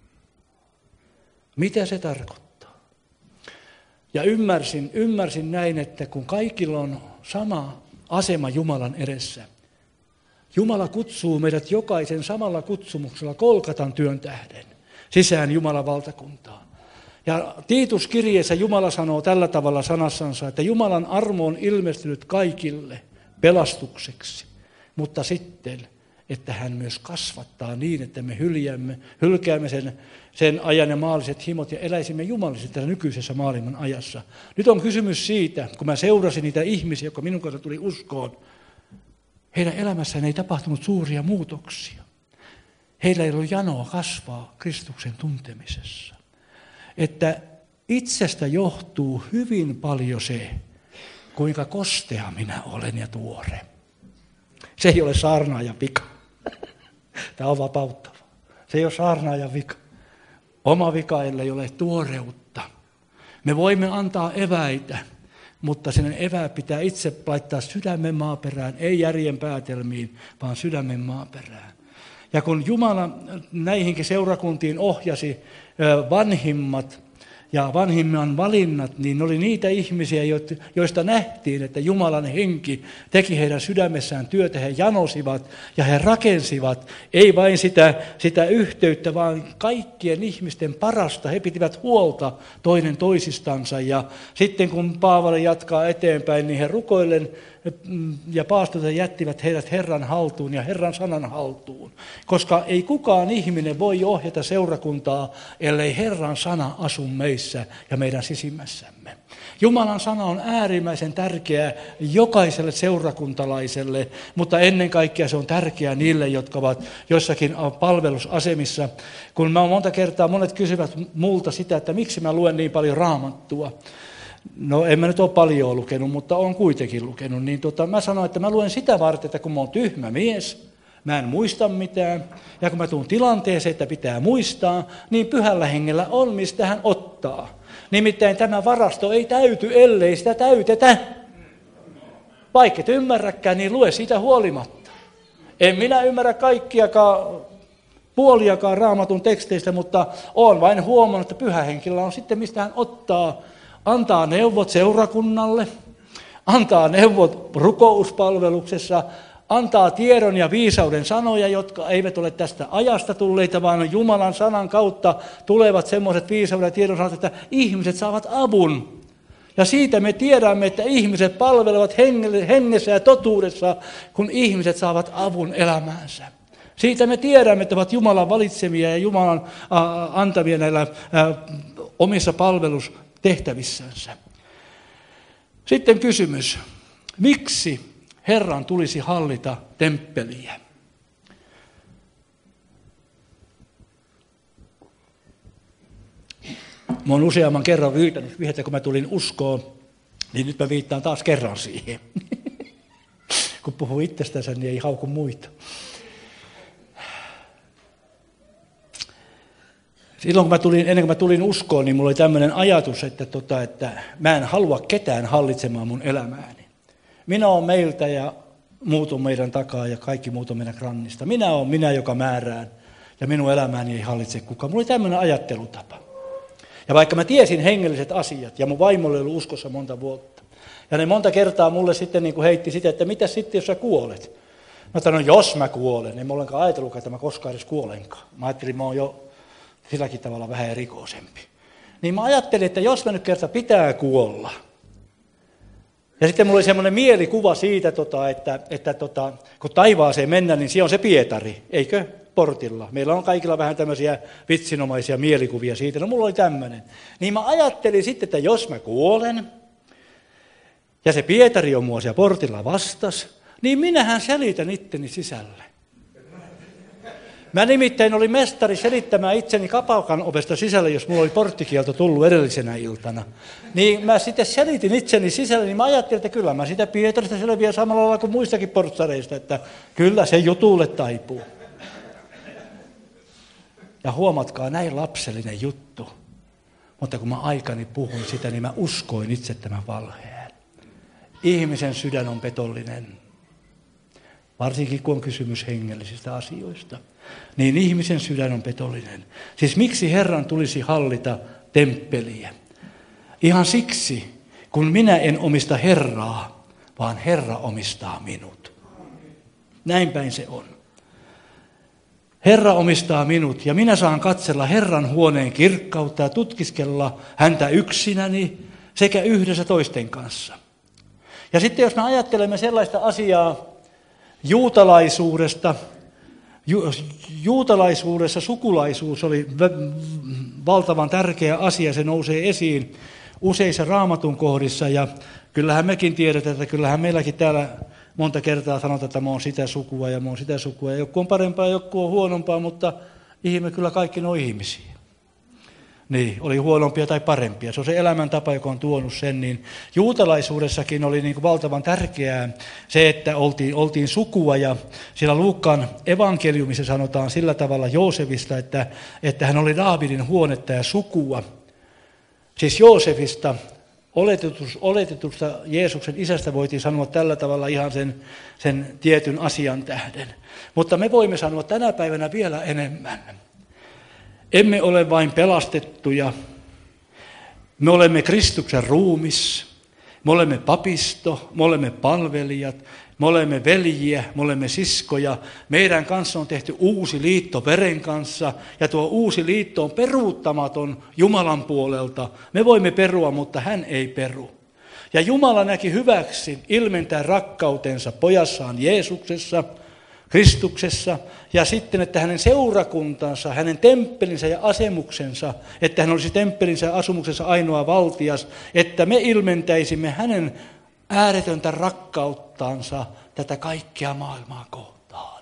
Mitä se tarkoittaa? Ja ymmärsin, ymmärsin näin, että kun kaikilla on sama asema Jumalan edessä, Jumala kutsuu meidät jokaisen samalla kutsumuksella Kolkatan työn tähden sisään Jumalan valtakuntaan. Ja Tiituskirjeessä Jumala sanoo tällä tavalla sanassansa, että Jumalan armo on ilmestynyt kaikille pelastukseksi, mutta sitten, että hän myös kasvattaa niin, että me hyljäämme, hylkäämme sen, sen ajan ja maalliset himot ja eläisimme jumalisesti tässä nykyisessä maailman ajassa. Nyt on kysymys siitä, kun mä seurasin niitä ihmisiä, jotka minun kanssa tuli uskoon, heidän elämässään ei tapahtunut suuria muutoksia. Heillä ei ollut janoa kasvaa Kristuksen tuntemisessa. Että itsestä johtuu hyvin paljon se, kuinka kostea minä olen ja tuore. Se ei ole saarnaajan vika. Tämä on vapauttava. Se ei ole saarnaajan vika. Oma vika, ellei ole tuoreutta. Me voimme antaa eväitä, mutta sen evää pitää itse laittaa sydämen maaperään, ei järjen päätelmiin, vaan sydämen maaperään. Ja kun Jumala näihinkin seurakuntiin ohjasi vanhimmat ja vanhimman valinnat, niin oli niitä ihmisiä, joista nähtiin, että Jumalan henki teki heidän sydämessään työtä. He janosivat ja he rakensivat, ei vain sitä, sitä yhteyttä, vaan kaikkien ihmisten parasta. He pitivät huolta toinen toisistansa. Ja sitten kun Paavali jatkaa eteenpäin, niin he rukoillen ja paastorit jättivät heidät Herran haltuun ja Herran sanan haltuun. Koska ei kukaan ihminen voi ohjata seurakuntaa, ellei Herran sana asu meissä ja meidän sisimmässämme. Jumalan sana on äärimmäisen tärkeä jokaiselle seurakuntalaiselle, mutta ennen kaikkea se on tärkeää niille, jotka ovat jossakin palvelusasemissa. Kun mä monta kertaa, monet kysyvät multa sitä, että miksi mä luen niin paljon Raamattua. No en mä nyt ole paljon lukenut, mutta olen kuitenkin lukenut. Niin tota, mä sanon, että mä luen sitä varten, että kun mä oon tyhmä mies, mä en muista mitään. Ja kun mä tuun tilanteeseen, että pitää muistaa, niin pyhällä hengellä on mistä hän ottaa. Nimittäin tämä varasto ei täyty, ellei sitä täytetä. Vaikka et ymmärräkään, niin lue siitä huolimatta. En minä ymmärrä kaikkiakaan, puoliakaan Raamatun teksteistä, mutta olen vain huomannut, että pyhä henkilö on sitten mistä hän ottaa. Antaa neuvot seurakunnalle, antaa neuvot rukouspalveluksessa, antaa tiedon ja viisauden sanoja, jotka eivät ole tästä ajasta tulleita, vaan Jumalan sanan kautta tulevat semmoiset viisauden ja tiedon sanat, että ihmiset saavat avun. Ja siitä me tiedämme, että ihmiset palvelevat hengessä ja totuudessa, kun ihmiset saavat avun elämäänsä. Siitä me tiedämme, että ovat Jumalan valitsemia ja Jumalan antamia näillä omissa palvelustehtävissänsä. Sitten kysymys, miksi Herran tulisi hallita temppeliä? Mä oon useamman kerran viitannut, että kun mä tulin uskoon, niin nyt mä viittaan taas kerran siihen. Kun puhuu itsestänsä, niin ei hauku muita. Silloin kun mä tulin, ennen kuin mä tulin uskoon, niin mulla oli tämmöinen ajatus, että, tota, että mä en halua ketään hallitsemaan mun elämääni. Minä olen meiltä ja muut on meidän takaa ja kaikki muut on meidän krannista. Minä olen minä, joka määrään ja minun elämääni ei hallitse kukaan. Mulla oli tämmöinen ajattelutapa. Ja vaikka mä tiesin hengelliset asiat ja mun vaimo oli ollut uskossa monta vuotta. Ja ne monta kertaa mulle sitten niin kuin heitti sitä, että mitä sitten jos sä kuolet? Mä sanoin, no jos mä kuolen, en mä ollenkaan ajatellutkaan, että mä koskaan edes kuolenkaan. Mä ajattelin, mä oon jo silläkin tavalla vähän erikoisempi. Niin mä ajattelin, että jos mä nyt kerta pitää kuolla. Ja sitten mulla oli semmoinen mielikuva siitä, tota, että, että tota, kun taivaaseen mennään, niin siellä on se Pietari, eikö? Portilla. Meillä on kaikilla vähän tämmöisiä vitsinomaisia mielikuvia siitä. No mulla oli tämmöinen. Niin mä ajattelin sitten, että jos mä kuolen, ja se Pietari on mua siellä portilla vastas, niin minähän selitän itteni sisälle. Mä nimittäin olin mestari selittämään itseni kapakan ovesta sisälle, jos mulla oli porttikielto tullut edellisenä iltana. Niin mä sitten selitin itseni sisälle, niin mä ajattelin, että kyllä mä sitä Pietarista selviän samalla lailla kuin muistakin portsareista, että kyllä se jutulle taipuu. Ja huomatkaa, näin lapsellinen juttu. Mutta kun mä aikani puhun sitä, niin mä uskoin itse tämän valheen. Ihmisen sydän on petollinen. Varsinkin kun on kysymys hengellisistä asioista. Niin ihmisen sydän on petollinen. Siis miksi Herran tulisi hallita temppeliä? Ihan siksi, kun minä en omista Herraa, vaan Herra omistaa minut. Näin päin se on. Herra omistaa minut ja minä saan katsella Herran huoneen kirkkautta ja tutkiskella häntä yksinäni sekä yhdessä toisten kanssa. Ja sitten jos me ajattelemme sellaista asiaa juutalaisuudesta, ju, juutalaisuudessa sukulaisuus oli valtavan tärkeä asia, se nousee esiin useissa Raamatun kohdissa ja kyllähän mekin tiedetään, että kyllähän meilläkin täällä monta kertaa sanotaan, että mä oon sitä sukua ja mä oon sitä sukua. Ja joku on parempaa ja joku on huonompaa, mutta ihme kyllä kaikki ne on ihmisiä. Niin, oli huonompia tai parempia. Se on se elämäntapa, joka on tuonut sen. Niin juutalaisuudessakin oli niin kuin valtavan tärkeää se, että oltiin, oltiin sukua. Ja siellä Luukkaan evankeliumissa sanotaan sillä tavalla Joosefista, että, että hän oli Daavidin huonetta ja sukua. Siis Joosefista. Oletetus, oletetusta Jeesuksen isästä voitiin sanoa tällä tavalla ihan sen, sen tietyn asian tähden. Mutta me voimme sanoa tänä päivänä vielä enemmän. Emme ole vain pelastettuja. Me olemme Kristuksen ruumis. Me olemme papisto. Me olemme palvelijat. Me olemme veljiä. Me olemme siskoja. Meidän kanssa on tehty uusi liitto veren kanssa. Ja tuo uusi liitto on peruuttamaton Jumalan puolelta. Me voimme perua, mutta hän ei peru. Ja Jumala näki hyväksi ilmentää rakkautensa pojassaan Jeesuksessa, Kristuksessa, ja sitten, että hänen seurakuntansa, hänen temppelinsä ja asemuksensa, että hän olisi temppelinsä ja asumuksensa ainoa valtias, että me ilmentäisimme hänen ääretöntä rakkauttansa tätä kaikkea maailmaa kohtaan.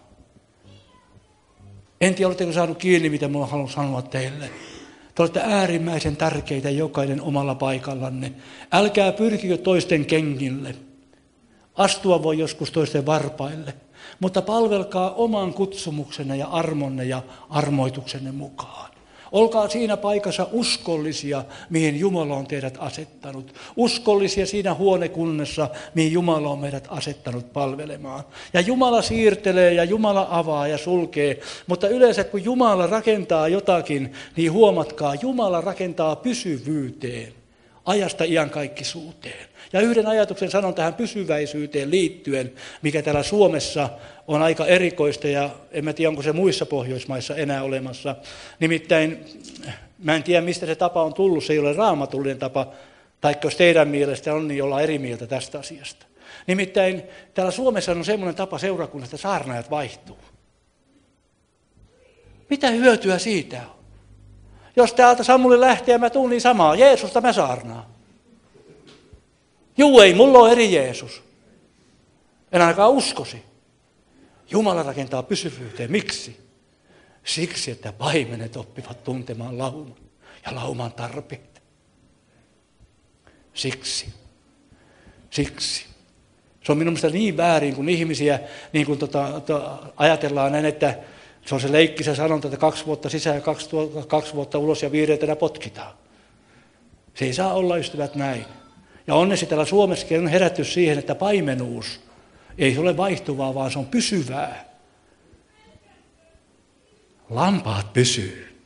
En tiedä, oletteko saanut kiinni, mitä minulla haluan sanoa teille. Te olette äärimmäisen tärkeitä jokainen omalla paikallanne. Älkää pyrkikö toisten kengille. Astua voi joskus toisten varpaille, mutta palvelkaa oman kutsumuksenne ja armonne ja armoituksenne mukaan. Olkaa siinä paikassa uskollisia, mihin Jumala on teidät asettanut. Uskollisia siinä huonekunnassa, mihin Jumala on meidät asettanut palvelemaan. Ja Jumala siirtelee ja Jumala avaa ja sulkee, mutta yleensä kun Jumala rakentaa jotakin, niin huomatkaa, Jumala rakentaa pysyvyyteen, ajasta iankaikkisuuteen. Ja yhden ajatuksen sanon tähän pysyväisyyteen liittyen, mikä täällä Suomessa on aika erikoista ja en mä tiedä, onko se muissa Pohjoismaissa enää olemassa. Nimittäin, mä en tiedä, mistä se tapa on tullut, se ei ole raamatullinen tapa, taikka jos teidän mielestä on, niin ollaan eri mieltä tästä asiasta. Nimittäin täällä Suomessa on semmoinen tapa seurakunnasta, että saarnaajat vaihtuu. Mitä hyötyä siitä on? Jos täältä Samuli lähtee ja mä tuun niin samaa, Jeesusta mä saarnaan. Juu, ei, mulla on eri Jeesus. En ainakaan uskosi. Jumala rakentaa pysyvyyteen. Miksi? Siksi, että paimenet oppivat tuntemaan lauman ja lauman tarpeet. Siksi. Siksi. Se on minun mielestä niin väärin, kun ihmisiä niin kun tota, to, ajatellaan näin, että se on se leikkisä sanonta, että kaksi vuotta sisään ja kaksi, kaksi vuotta ulos ja viidentenä potkitaan. Se ei saa olla, ystävät, näin. Ja onneksi täällä Suomessakin on herätty siihen, että paimenuus ei ole vaihtuvaa, vaan se on pysyvää. Lampaat pysyy.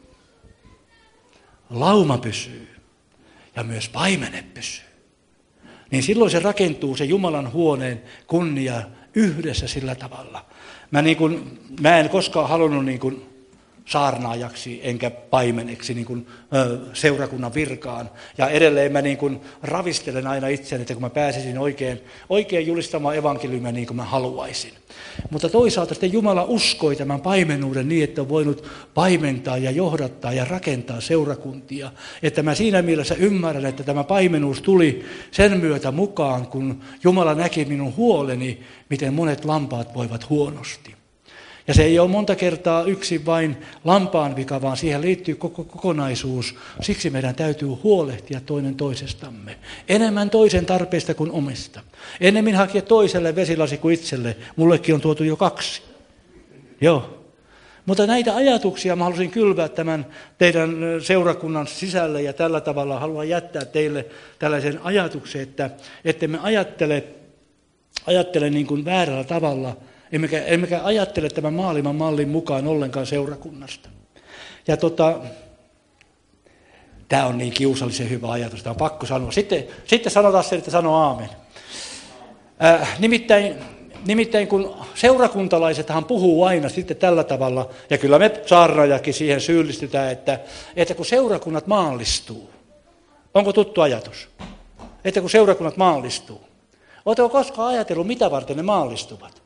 Lauma pysyy. Ja myös paimene pysyy. Niin silloin se rakentuu se Jumalan huoneen kunnia yhdessä sillä tavalla. Mä, niin kun, mä en koskaan halunnut niin kun saarnaajaksi enkä paimeneksi niin kun, ö, seurakunnan virkaan. Ja edelleen mä niin kun ravistelen aina itseäni, että kun mä pääsisin oikein, oikein julistamaan evankeliumia niin kuin mä haluaisin. Mutta toisaalta sitten Jumala uskoi tämän paimenuuden niin, että on voinut paimentaa ja johdattaa ja rakentaa seurakuntia. Että mä siinä mielessä ymmärrän, että tämä paimenuus tuli sen myötä mukaan, kun Jumala näki minun huoleni, miten monet lampaat voivat huonosti. Ja se ei ole monta kertaa yksin vain lampaan vika, vaan siihen liittyy koko kokonaisuus. Siksi meidän täytyy huolehtia toinen toisestamme. Enemmän toisen tarpeista kuin omista. Ennemmin hakea toiselle vesilasi kuin itselle. Mullekin on tuotu jo kaksi. Joo. Mutta näitä ajatuksia mä halusin kylvää tämän teidän seurakunnan sisälle ja tällä tavalla haluan jättää teille tällaisen ajatuksen, että ette me ajattele, ajattele niin kuin väärällä tavalla, Emmekä, emmekä ajattele tämän maailman mallin mukaan ollenkaan seurakunnasta. Ja tota, tämä on niin kiusallisen hyvä ajatus, tämä on pakko sanoa. Sitten, sitten sanotaan se, että sanoo aamen. Äh, nimittäin, nimittäin kun seurakuntalaisethan puhuu aina sitten tällä tavalla, ja kyllä me saarnaajakin siihen syyllistytään, että, että kun seurakunnat maallistuu, onko tuttu ajatus? Että kun seurakunnat maallistuu. Oletteko koskaan ajatellut, mitä varten ne maallistuvat?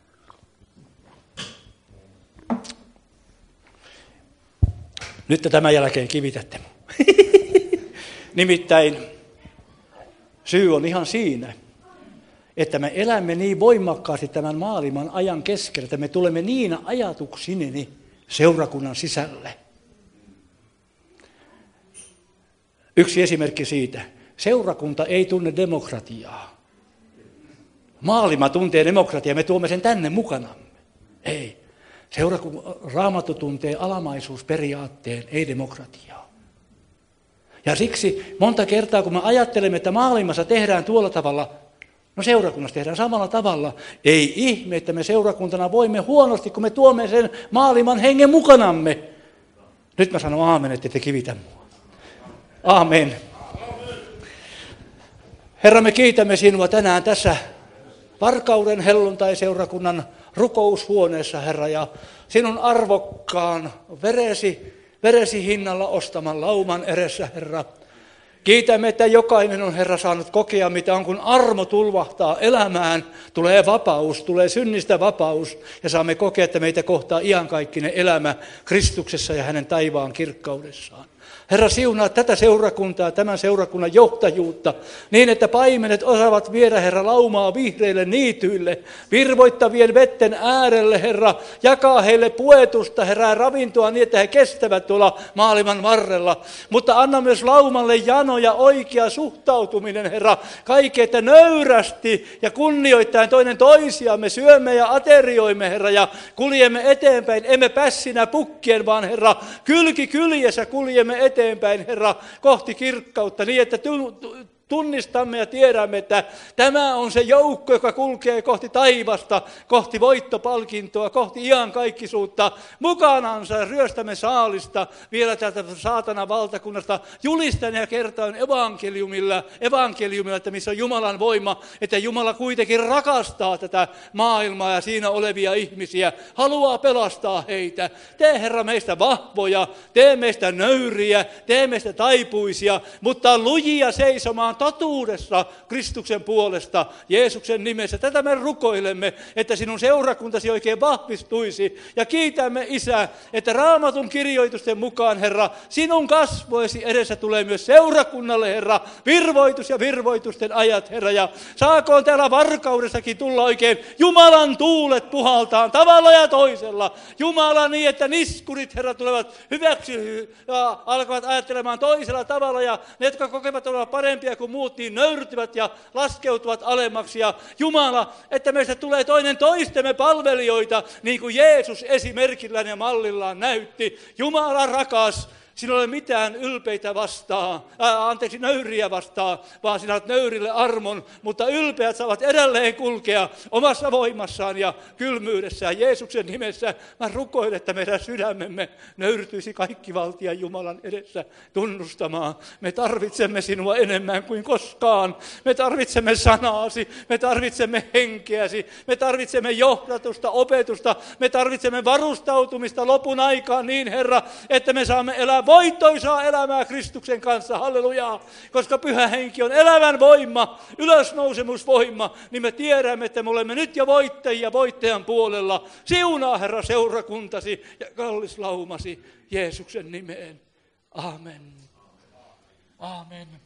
Nyt te tämän jälkeen kivitätte. Nimittäin syy on ihan siinä, että me elämme niin voimakkaasti tämän maailman ajan keskellä, että me tulemme niin ajatuksineni seurakunnan sisälle. Yksi esimerkki siitä. Seurakunta ei tunne demokratiaa. Maailma tuntee demokratiaa, me tuomme sen tänne mukanamme. Ei. Seurakunta Raamattu tuntee alamaisuusperiaatteen, ei demokratiaa. Ja siksi monta kertaa, kun me ajattelemme, että maailmassa tehdään tuolla tavalla, no seurakunnassa tehdään samalla tavalla. Ei ihme, että me seurakuntana voimme huonosti, kun me tuomme sen maailman hengen mukanamme. Nyt mä sanon aamen, että te kivitä mua. Aamen. Herra, me kiitämme sinua tänään tässä Varkauden helluntai-seurakunnan rukoushuoneessa, Herra, ja sinun arvokkaan veresi, veresi hinnalla ostaman lauman edessä, Herra. Kiitämme, että jokainen on, Herra, saanut kokea, mitä on, kun armo tulvahtaa elämään. Tulee vapaus, tulee synnistä vapaus ja saamme kokea, että meitä kohtaa iankaikkinen elämä Kristuksessa ja hänen taivaan kirkkaudessaan. Herra, siunaa tätä seurakuntaa, tämän seurakunnan johtajuutta, niin että paimenet osaavat viedä, Herra, laumaa vihreille niityille, virvoittavien vetten äärelle, Herra, jakaa heille puetusta, Herra, ravintoa niin, että he kestävät tuolla maailman varrella. Mutta anna myös laumalle jano ja oikea suhtautuminen, Herra, kaikki, että nöyrästi ja kunnioittain toinen toisiamme syömme ja aterioimme, Herra, ja kuljemme eteenpäin, emme pässinä pukkien, vaan, Herra, kylki kyljessä kuljemme eteenpäin. eteenpäin, Herra, kohti kirkkautta, niin että tunnistamme ja tiedämme, että tämä on se joukko, joka kulkee kohti taivasta, kohti voittopalkintoa, kohti iankaikkisuutta. Mukanansa ryöstämme saalista vielä täältä saatanan valtakunnasta. Julistan ja kertaan evankeliumilla, evankeliumilla, että missä on Jumalan voima, että Jumala kuitenkin rakastaa tätä maailmaa ja siinä olevia ihmisiä, haluaa pelastaa heitä. Tee, Herra, meistä vahvoja, tee meistä nöyriä, tee meistä taipuisia, mutta lujia seisomaan totuudessa Kristuksen puolesta, Jeesuksen nimessä. Tätä me rukoilemme, että sinun seurakuntasi oikein vahvistuisi. Ja kiitämme, Isä, että Raamatun kirjoitusten mukaan, Herra, sinun kasvoesi edessä tulee myös seurakunnalle, Herra, virvoitus ja virvoitusten ajat, Herra. Ja saakoon täällä Varkaudessakin tulla oikein Jumalan tuulet puhaltaan tavalla ja toisella. Jumala niin, että niskurit, Herra, tulevat hyväksi ja alkavat ajattelemaan toisella tavalla. Ja ne, jotka kokevat olla parempia kuin muut, niin nöyrtyvät ja laskeutuvat alemmaksi. Ja Jumala, että meistä tulee toinen toistemme palvelijoita, niin kuin Jeesus esimerkillään ja mallillaan näytti. Jumala rakas, sinulla ei ole mitään ylpeitä vastaan, ää, anteeksi, nöyriä vastaan, vaan sinä olet nöyrille armon, mutta ylpeät saavat edelleen kulkea omassa voimassaan ja kylmyydessään. Jeesuksen nimessä mä rukoilen, että meidän sydämemme nöyrtyisi kaikki valtian Jumalan edessä tunnustamaan. Me tarvitsemme sinua enemmän kuin koskaan. Me tarvitsemme sanaasi, me tarvitsemme henkeäsi, me tarvitsemme johdatusta, opetusta, me tarvitsemme varustautumista lopun aikaan niin, Herra, että me saamme elää voittoisaa elämää Kristuksen kanssa, hallelujaa, koska Pyhä Henki on elävän voima, ylösnousemusvoima, niin me tiedämme, että me olemme nyt jo voittajia voittajan puolella. Siunaa, Herra, seurakuntasi ja kallis laumasi Jeesuksen nimeen. Amen. Amen.